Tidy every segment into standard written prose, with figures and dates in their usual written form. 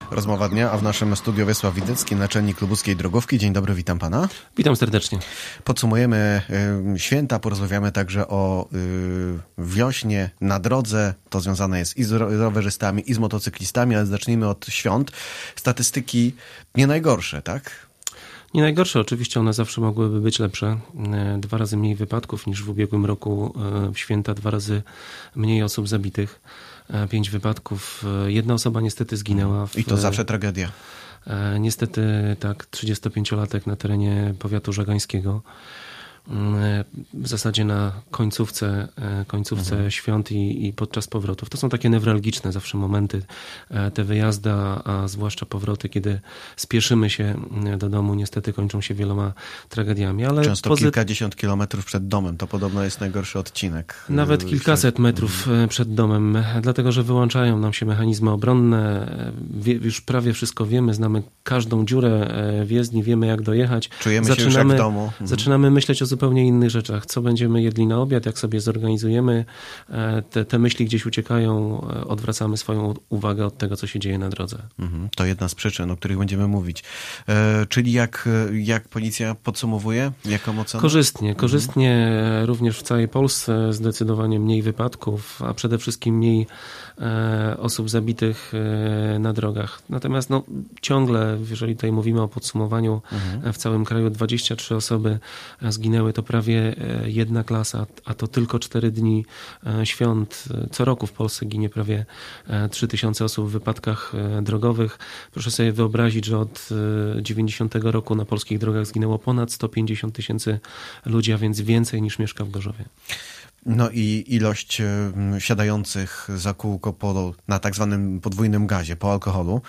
Rozmowa dnia, a w naszym studiu Wiesław Widecki, naczelnik lubuskiej drogówki. Dzień dobry, witam pana. Witam serdecznie. Podsumujemy święta, porozmawiamy także o wiośnie na drodze. To związane jest i z rowerzystami, i z motocyklistami, ale zacznijmy od świąt. Statystyki nie najgorsze, tak? Nie najgorsze, oczywiście one zawsze mogłyby być lepsze. 2 razy mniej wypadków niż w ubiegłym roku. W święta 2 razy mniej osób zabitych. 5 wypadków. 1 osoba niestety zginęła. I to zawsze tragedia. Niestety tak, 35-latek na terenie powiatu żagańskiego. W zasadzie na końcówce świąt i podczas powrotów. To są takie newralgiczne zawsze momenty, te wyjazdy, a zwłaszcza powroty, kiedy spieszymy się do domu, niestety kończą się wieloma tragediami. Ale często kilkadziesiąt kilometrów przed domem, to podobno jest najgorszy odcinek. Nawet kilkaset metrów przed domem, dlatego że wyłączają nam się mechanizmy obronne, już prawie wszystko wiemy, znamy każdą dziurę w jezdni, wiemy jak dojechać. Czujemy się już jak w domu. Zaczynamy myśleć o zupełnie innych rzeczach. Co będziemy jedli na obiad, jak sobie zorganizujemy. Te myśli gdzieś uciekają, odwracamy swoją uwagę od tego, co się dzieje na drodze. To jedna z przyczyn, o których będziemy mówić. Czyli jak policja podsumowuje? Jaką ocenę? Korzystnie również w całej Polsce zdecydowanie mniej wypadków, a przede wszystkim mniej osób zabitych na drogach. Natomiast ciągle, jeżeli tutaj mówimy o podsumowaniu, w całym kraju 23 osoby zginęły, to prawie 1 klasa, a to tylko 4 dni świąt. Co roku w Polsce ginie prawie 3000 osób w wypadkach drogowych. Proszę sobie wyobrazić, że od 90 roku na polskich drogach zginęło ponad 150 000 ludzi, a więc więcej niż mieszka w Gorzowie. No i ilość siadających za kółko na tak zwanym podwójnym gazie, po alkoholu,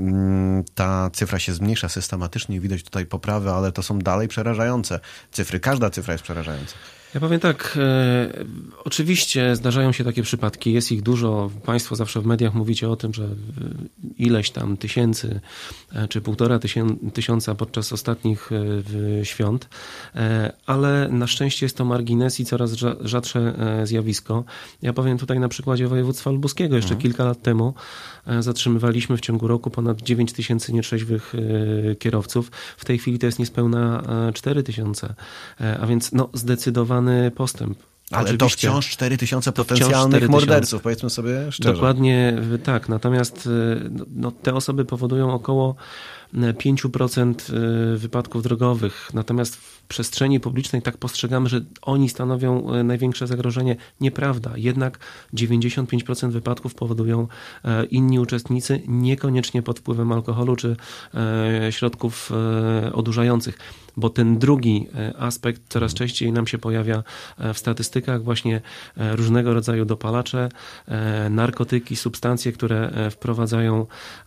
ta cyfra się zmniejsza systematycznie, widać tutaj poprawy, ale to są dalej przerażające cyfry. Każda cyfra jest przerażająca. Ja powiem tak, oczywiście zdarzają się takie przypadki, jest ich dużo. Państwo zawsze w mediach mówicie o tym, że ileś tam tysięcy czy 1500 podczas ostatnich świąt, ale na szczęście jest to margines i coraz rzadsze zjawisko. Ja powiem tutaj na przykładzie województwa lubuskiego. Jeszcze kilka lat temu zatrzymywaliśmy w ciągu roku ponad 9000 nietrzeźwych kierowców. W tej chwili to jest niespełna 4000, a więc zdecydowany postęp. Ale oczywiście, to wciąż 4000 potencjalnych morderców, powiedzmy sobie szczerze. Dokładnie tak, natomiast te osoby powodują około 5% wypadków drogowych. Natomiast w przestrzeni publicznej tak postrzegamy, że oni stanowią największe zagrożenie. Nieprawda. Jednak 95% wypadków powodują inni uczestnicy, niekoniecznie pod wpływem alkoholu czy środków odurzających. Bo ten drugi aspekt coraz częściej nam się pojawia w statystykach, właśnie różnego rodzaju dopalacze, narkotyki, substancje, które wprowadzają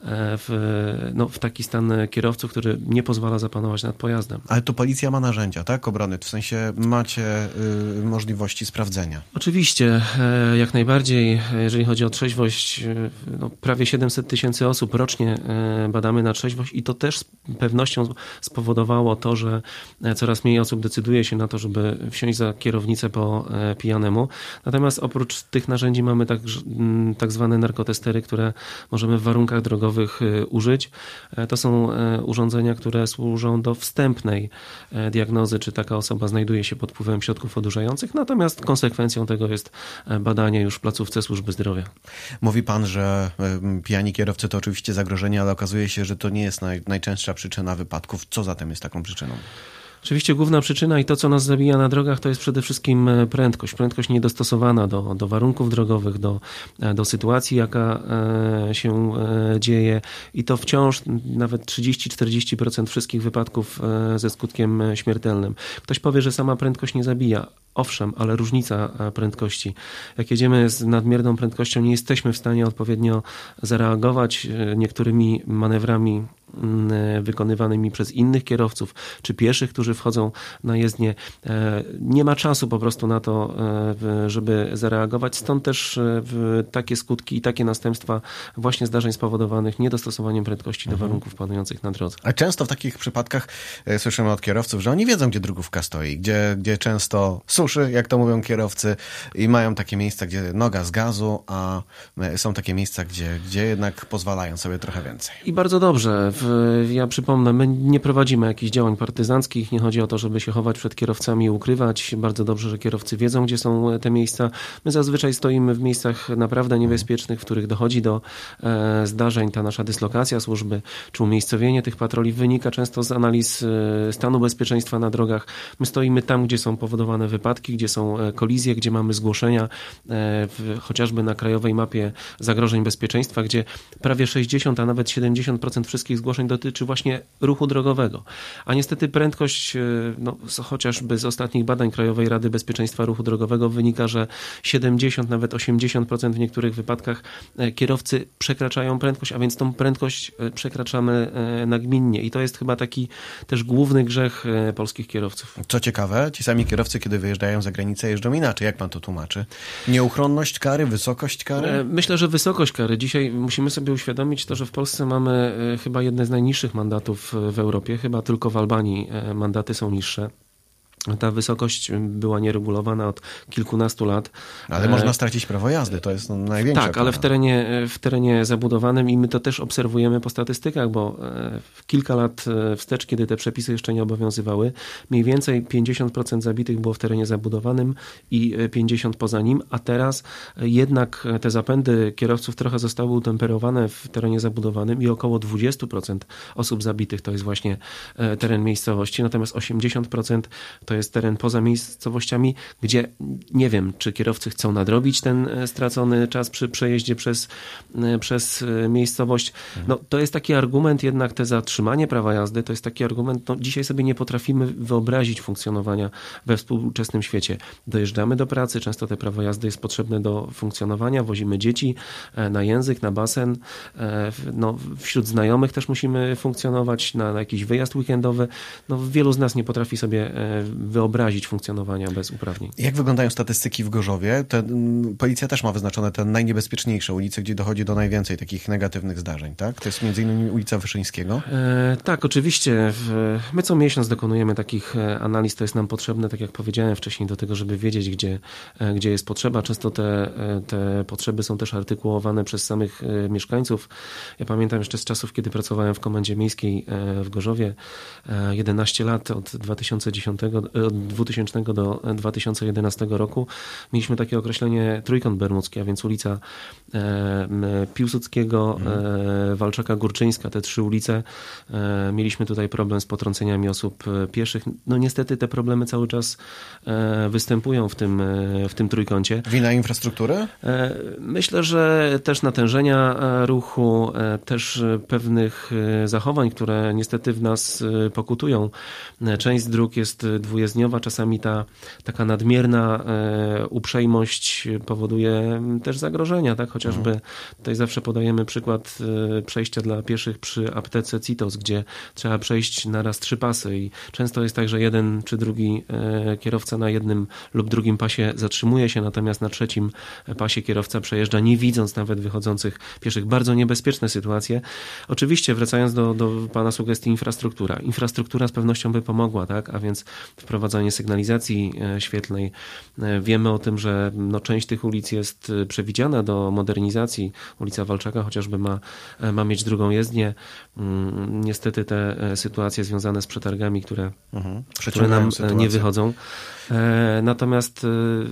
w taki stan kierowców, który nie pozwala zapanować nad pojazdem. Ale to policja ma narzędzia, tak? Obrony, w sensie macie możliwości sprawdzenia. Oczywiście, jak najbardziej. Jeżeli chodzi o trzeźwość, prawie 700 000 osób rocznie badamy na trzeźwość i to też z pewnością spowodowało to, że coraz mniej osób decyduje się na to, żeby wsiąść za kierownicę po pijanemu. Natomiast oprócz tych narzędzi mamy tak zwane narkotestery, które możemy w warunkach drogowych użyć. To są urządzenia, które służą do wstępnej diagnozy, czy taka osoba znajduje się pod wpływem środków odurzających. Natomiast konsekwencją tego jest badanie już w placówce służby zdrowia. Mówi pan, że pijani kierowcy to oczywiście zagrożenie, ale okazuje się, że to nie jest najczęstsza przyczyna wypadków. Co zatem jest taką przyczyną? Oczywiście główna przyczyna i to, co nas zabija na drogach, to jest przede wszystkim prędkość. Prędkość niedostosowana do warunków drogowych, do sytuacji, jaka się dzieje. I to wciąż nawet 30-40% wszystkich wypadków ze skutkiem śmiertelnym. Ktoś powie, że sama prędkość nie zabija. Owszem, ale różnica prędkości. Jak jedziemy z nadmierną prędkością, nie jesteśmy w stanie odpowiednio zareagować niektórymi manewrami wykonywanymi przez innych kierowców, czy pieszych, którzy wchodzą na jezdnię. Nie ma czasu po prostu na to, żeby zareagować. Stąd też takie skutki i takie następstwa właśnie zdarzeń spowodowanych niedostosowaniem prędkości do warunków panujących na drodze. A często w takich przypadkach słyszymy od kierowców, że oni wiedzą, gdzie drogówka stoi, gdzie często suszy, jak to mówią kierowcy, i mają takie miejsca, gdzie noga z gazu, a są takie miejsca, gdzie jednak pozwalają sobie trochę więcej. I bardzo dobrze. Ja przypomnę, my nie prowadzimy jakichś działań partyzanckich, nie chodzi o to, żeby się chować przed kierowcami i ukrywać. Bardzo dobrze, że kierowcy wiedzą, gdzie są te miejsca. My zazwyczaj stoimy w miejscach naprawdę niebezpiecznych, w których dochodzi do zdarzeń. Ta nasza dyslokacja służby, czy umiejscowienie tych patroli wynika często z analiz stanu bezpieczeństwa na drogach. My stoimy tam, gdzie są powodowane wypadki, gdzie są kolizje, gdzie mamy zgłoszenia, chociażby na krajowej mapie zagrożeń bezpieczeństwa, gdzie prawie 60, a nawet 70% wszystkich zgłoszeń dotyczy właśnie ruchu drogowego. A niestety prędkość, chociażby z ostatnich badań Krajowej Rady Bezpieczeństwa Ruchu Drogowego wynika, że 70, nawet 80% w niektórych wypadkach kierowcy przekraczają prędkość, a więc tą prędkość przekraczamy nagminnie. I to jest chyba taki też główny grzech polskich kierowców. Co ciekawe, ci sami kierowcy, kiedy wyjeżdżają za granicę, jeżdżą inaczej. Jak pan to tłumaczy? Nieuchronność kary, wysokość kary? Myślę, że wysokość kary. Dzisiaj musimy sobie uświadomić to, że w Polsce mamy chyba jedne z najniższych mandatów w Europie. Chyba tylko w Albanii mandaty są niższe. Ta wysokość była nieregulowana od kilkunastu lat. Ale można stracić prawo jazdy, to jest największa. Tak, ale w terenie zabudowanym i my to też obserwujemy po statystykach, bo kilka lat wstecz, kiedy te przepisy jeszcze nie obowiązywały, mniej więcej 50% zabitych było w terenie zabudowanym i 50% poza nim, a teraz jednak te zapędy kierowców trochę zostały utemperowane w terenie zabudowanym i około 20% osób zabitych to jest właśnie teren miejscowości, natomiast 80% to jest teren poza miejscowościami, gdzie nie wiem, czy kierowcy chcą nadrobić ten stracony czas przy przejeździe przez miejscowość. To jest taki argument, jednak te zatrzymanie prawa jazdy, to jest taki argument, dzisiaj sobie nie potrafimy wyobrazić funkcjonowania we współczesnym świecie. Dojeżdżamy do pracy, często te prawo jazdy jest potrzebne do funkcjonowania, wozimy dzieci na język, na basen, wśród znajomych też musimy funkcjonować, na jakiś wyjazd weekendowy. Wielu z nas nie potrafi sobie wyobrazić funkcjonowania bez uprawnień. Jak wyglądają statystyki w Gorzowie? Policja też ma wyznaczone te najniebezpieczniejsze ulice, gdzie dochodzi do najwięcej takich negatywnych zdarzeń, tak? To jest m.in. ulica Wyszyńskiego? Tak, oczywiście. My co miesiąc dokonujemy takich analiz. To jest nam potrzebne, tak jak powiedziałem wcześniej, do tego, żeby wiedzieć, gdzie jest potrzeba. Często te potrzeby są też artykułowane przez samych mieszkańców. Ja pamiętam jeszcze z czasów, kiedy pracowałem w Komendzie Miejskiej w Gorzowie 11 lat, od 2000 do 2011 roku mieliśmy takie określenie Trójkąt Bermudzki, a więc ulica Piłsudskiego, Walczaka-Górczyńska, te trzy ulice. Mieliśmy tutaj problem z potrąceniami osób pieszych. Niestety te problemy cały czas występują w tym trójkącie. Wina infrastruktury? Myślę, że też natężenia ruchu, też pewnych zachowań, które niestety w nas pokutują. Część z dróg jest dwujezdniowa, czasami ta taka nadmierna uprzejmość powoduje też zagrożenia, tak? Chociażby tutaj zawsze podajemy przykład przejścia dla pieszych przy aptece CITOS, gdzie trzeba przejść naraz 3 pasy i często jest tak, że jeden czy drugi kierowca na jednym lub drugim pasie zatrzymuje się, natomiast na trzecim pasie kierowca przejeżdża, nie widząc nawet wychodzących pieszych. Bardzo niebezpieczne sytuacje. Oczywiście, wracając do pana sugestii, infrastruktura. Infrastruktura z pewnością by pomogła, tak? A więc wprowadzanie sygnalizacji świetlnej. Wiemy o tym, że część tych ulic jest przewidziana do modernizacji. Ulica Walczaka chociażby ma mieć drugą jezdnię. Niestety te sytuacje związane z przetargami, które nam nie wychodzą. Natomiast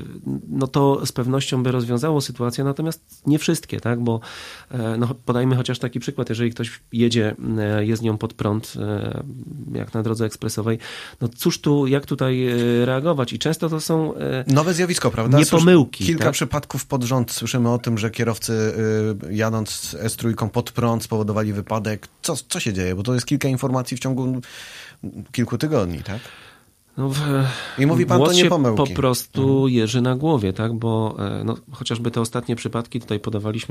to z pewnością by rozwiązało sytuację, natomiast nie wszystkie, tak? Bo podajmy chociaż taki przykład, jeżeli ktoś jedzie jezdnią pod prąd, jak na drodze ekspresowej, jak tutaj reagować? I często to są nowe zjawisko, prawda? Nie pomyłki. Kilka przypadków pod rząd słyszymy o tym, że kierowcy jadąc S3 pod prąd spowodowali wypadek. Co się dzieje? Bo to jest kilka informacji w ciągu kilku tygodni, tak? I mówi pan, to nie pomyłki. Po prostu jeży na głowie, tak? Bo chociażby te ostatnie przypadki, tutaj podawaliśmy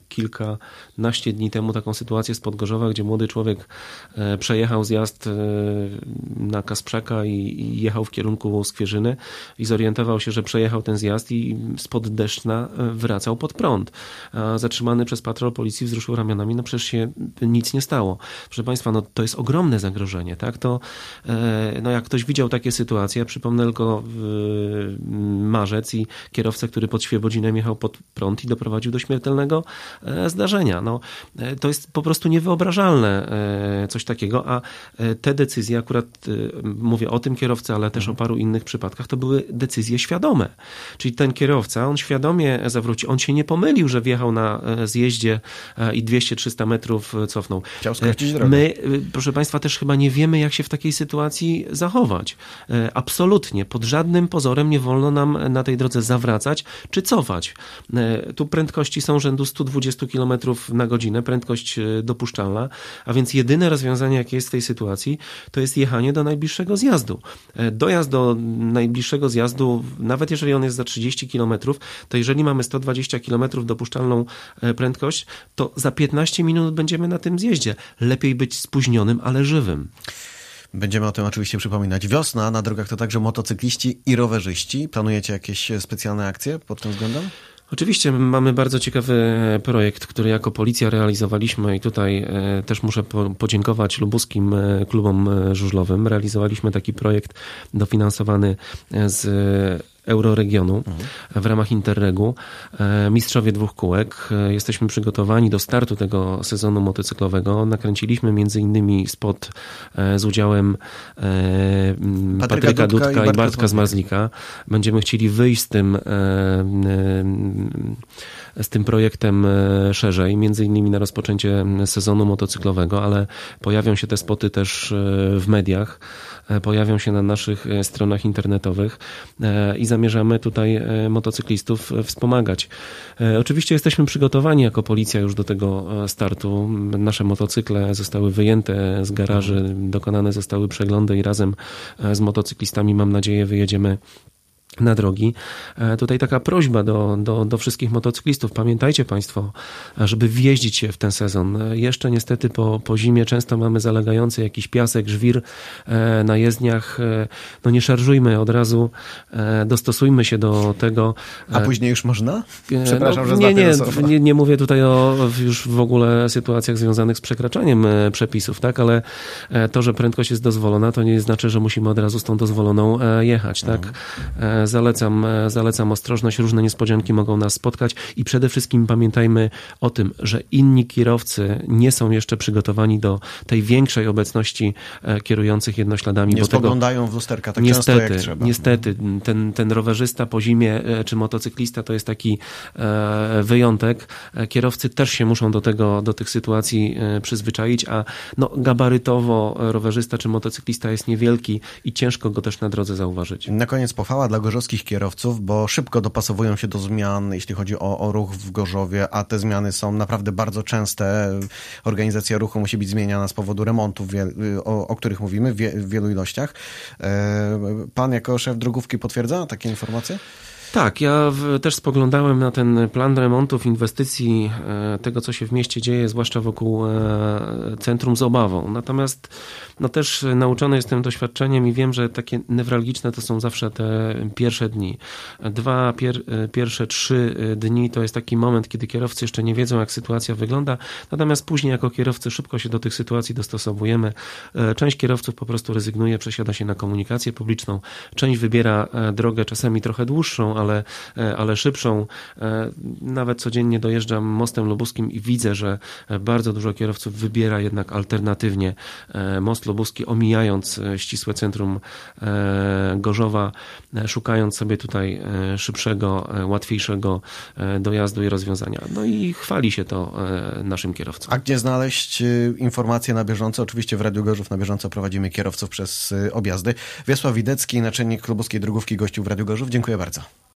kilkanaście dni temu taką sytuację z Podgorzowa, gdzie młody człowiek przejechał zjazd na Kasprzaka i jechał w kierunku Skwierzyny i zorientował się, że przejechał ten zjazd i spod Deszczna wracał pod prąd. A zatrzymany przez patrol policji wzruszył ramionami, no przecież się nic nie stało. Proszę Państwa, no to jest ogromne zagrożenie, tak? To, no jak ktoś widział takie sytuacje, ja przypomnę tylko marzec i kierowcę, który pod Świebodzinem jechał pod prąd i doprowadził do śmiertelnego zdarzenia. No, to jest po prostu niewyobrażalne coś takiego, a te decyzje, akurat mówię o tym kierowcy, ale też o paru innych przypadkach, to były decyzje świadome. Czyli ten kierowca, on świadomie zawrócił, on się nie pomylił, że wjechał na zjeździe i 200-300 metrów cofnął. Chciał skrócić drogę. My, proszę Państwa, też chyba nie wiemy, jak się w takiej sytuacji zachować. Absolutnie, pod żadnym pozorem nie wolno nam na tej drodze zawracać czy cofać. Tu prędkości są rzędu 120 km na godzinę, prędkość dopuszczalna, a więc jedyne rozwiązanie, jakie jest w tej sytuacji, to jest jechanie do najbliższego zjazdu. Dojazd do najbliższego zjazdu, nawet jeżeli on jest za 30 km, to jeżeli mamy 120 km dopuszczalną prędkość, to za 15 minut będziemy na tym zjeździe. Lepiej być spóźnionym, ale żywym. Będziemy o tym oczywiście przypominać. Wiosna na drogach to także motocykliści i rowerzyści. Planujecie jakieś specjalne akcje pod tym względem? Oczywiście mamy bardzo ciekawy projekt, który jako policja realizowaliśmy i tutaj też muszę podziękować lubuskim klubom żużlowym. Realizowaliśmy taki projekt dofinansowany z Euroregionu w ramach Interregu. Mistrzowie 2 kółek. Jesteśmy przygotowani do startu tego sezonu motocyklowego. Nakręciliśmy m.in. spot z udziałem Patryka Dudka i Bartka Zmarzlika. Będziemy chcieli wyjść z tym projektem szerzej, między innymi na rozpoczęcie sezonu motocyklowego, ale pojawią się te spoty też w mediach, pojawią się na naszych stronach internetowych i zamierzamy tutaj motocyklistów wspomagać. Oczywiście jesteśmy przygotowani jako policja już do tego startu. Nasze motocykle zostały wyjęte z garaży, dokonane zostały przeglądy i razem z motocyklistami, mam nadzieję, wyjedziemy na drogi. Tutaj taka prośba do wszystkich motocyklistów. Pamiętajcie Państwo, żeby wjeździć się w ten sezon. Jeszcze niestety po zimie często mamy zalegający jakiś piasek, żwir na jezdniach. No nie szarżujmy od razu, dostosujmy się do tego. A później już można? Przepraszam, że nie mówię tutaj o już w ogóle sytuacjach związanych z przekraczaniem przepisów, tak? Ale to, że prędkość jest dozwolona, to nie znaczy, że musimy od razu z tą dozwoloną jechać, tak? Zalecam ostrożność, różne niespodzianki mogą nas spotkać i przede wszystkim pamiętajmy o tym, że inni kierowcy nie są jeszcze przygotowani do tej większej obecności kierujących jednośladami. Nie spoglądają w lusterka tak często jak trzeba. Niestety, ten rowerzysta po zimie czy motocyklista to jest taki wyjątek. Kierowcy też się muszą do tych sytuacji przyzwyczaić, a no, gabarytowo rowerzysta czy motocyklista jest niewielki i ciężko go też na drodze zauważyć. Na koniec pochwała dla gorzowskich kierowców, bo szybko dopasowują się do zmian, jeśli chodzi o ruch w Gorzowie, a te zmiany są naprawdę bardzo częste. Organizacja ruchu musi być zmieniana z powodu remontów, o których mówimy w wielu ilościach. Pan jako szef drogówki potwierdza takie informacje? Tak, ja też spoglądałem na ten plan remontów, inwestycji, tego co się w mieście dzieje, zwłaszcza wokół centrum z obawą. Natomiast no też nauczony jestem doświadczeniem i wiem, że takie newralgiczne to są zawsze te pierwsze dni. Pierwsze 3 dni to jest taki moment, kiedy kierowcy jeszcze nie wiedzą, jak sytuacja wygląda, natomiast później jako kierowcy szybko się do tych sytuacji dostosowujemy. Część kierowców po prostu rezygnuje, przesiada się na komunikację publiczną, część wybiera drogę czasami trochę dłuższą, ale szybszą. Nawet codziennie dojeżdżam mostem lubuskim i widzę, że bardzo dużo kierowców wybiera jednak alternatywnie most lubuski, omijając ścisłe centrum Gorzowa, szukając sobie tutaj szybszego, łatwiejszego dojazdu i rozwiązania. No i chwali się to naszym kierowcom. A gdzie znaleźć informacje na bieżąco? Oczywiście w Radiu Gorzów na bieżąco prowadzimy kierowców przez objazdy. Wiesław Widecki, naczelnik lubuskiej drogówki, gościł w Radiu Gorzów. Dziękuję bardzo.